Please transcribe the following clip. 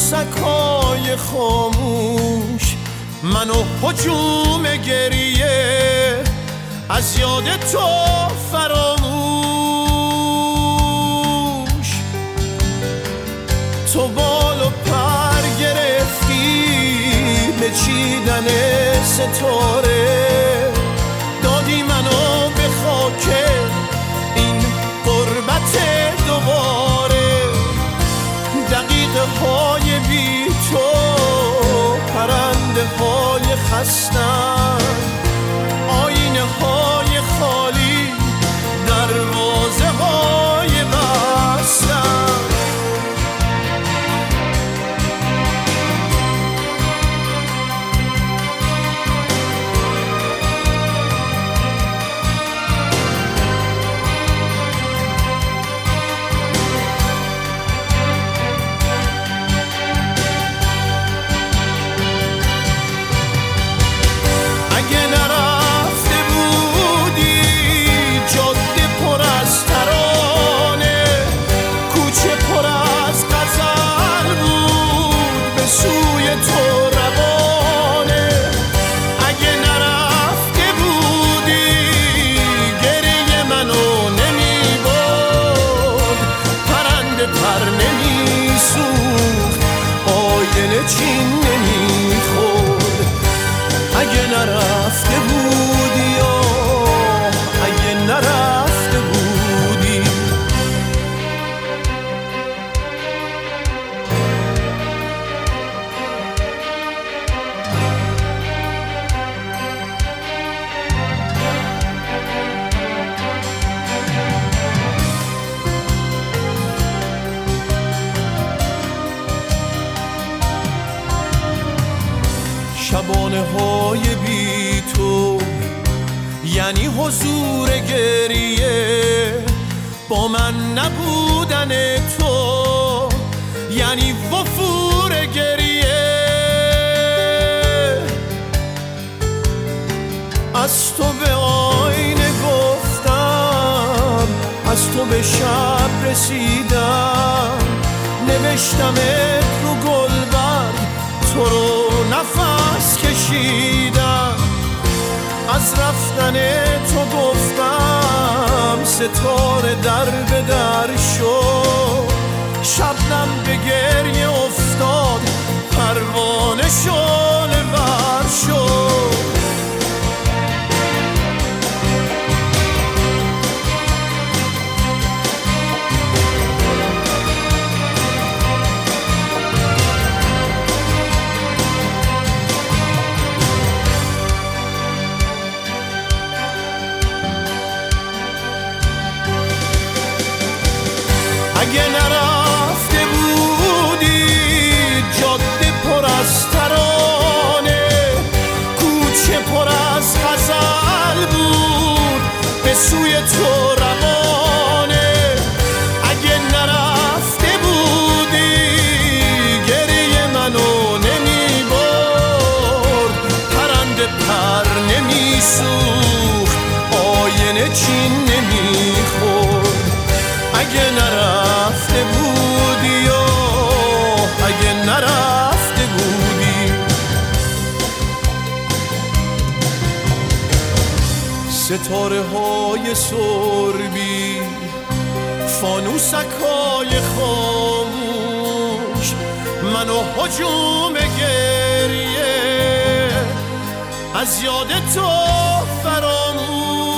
فانوسکای خاموش منو هجوم گریه از یاد تو فراموش. تو بال و پر گرفتی به چیدن ستاره، دادی منو به خاک این غربت دوباره. دقیقه های بی تو پرنده های خستن، آینه های خالی دروازه های بستن. چین نمیخورد اگه نرفته بودی، اگه نرفته بودی. شبانه های بی تو یعنی حضور گریه، با من نبودن تو یعنی وفور گریه. از تو به آینه گفتم، از تو به شب رسیدم، نوشتمت رو گلبرگ، تو رو نفس کشیدم. از رفتن تو گفتم ستاره در به در شد، شبنم به گریه افتاد، پروانه شعله ور شد. اگه نرفته بودی جاده پر از ترانه، کوچه پر از غزل بود به سوی تو روانه. اگه نرفته بودی گریه منو نمی برد، پرنده پر نمی سوخت، آینه چین نمی خورد. اگه نرفته بودی، اگه نرفته بودی. ستاره های سربی فانوسکای خاموش منو هجوم گریه از یاد تو فراموش.